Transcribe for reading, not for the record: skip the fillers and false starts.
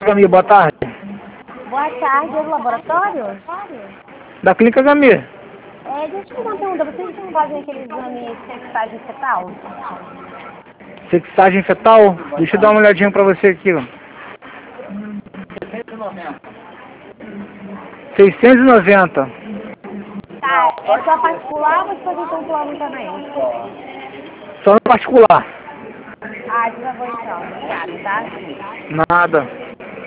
Gamir, boa tarde. Boa tarde, é do laboratório? Da Clínica Gamir. Deixa eu te fazer uma pergunta. Vocês fazem aquele exame de sexagem fetal? Sexagem fetal? Deixa eu dar uma olhadinha pra você aqui, ó. 690. Tá, é só particular ou você pode ter um plano também? Só no particular. Ah, por favor então. Obrigada, tá? Nada.